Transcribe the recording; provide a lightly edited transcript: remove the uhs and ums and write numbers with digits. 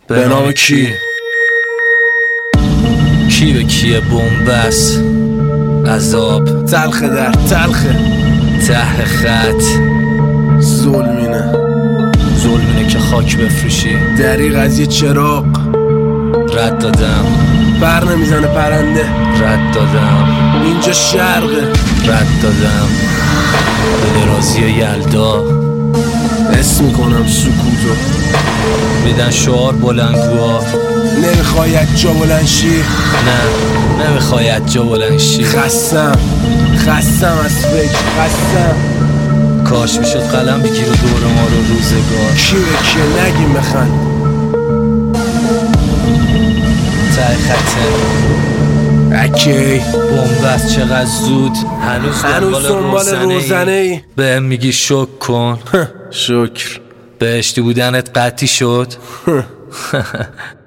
به نام کی؟ کی به کیه؟ بنبست عذاب تلخه در تلخه ته خط ظلمینه که خاک بفروشی. دریغ از یه چراغ رد دادم بر نمیزنه پرنده. رد دادم اینجا شرقه. رد دادم به درازی یلدا حس میکنم سکوتو میدن شعار بلندگوها. نمیخواید جا بلند شی. نه نمیخواید جا بلند شی. خستم از فکر خستم. کاش میشد قلم بگیر و دور ما رو روزگار. کی به کیه نگیم بخند. ته خطه اکی بنبست چقدر زود. هنوز دنبال روزنه ای بهم میگی شکر کن. شکر بهشتی بودنت قطعی شد.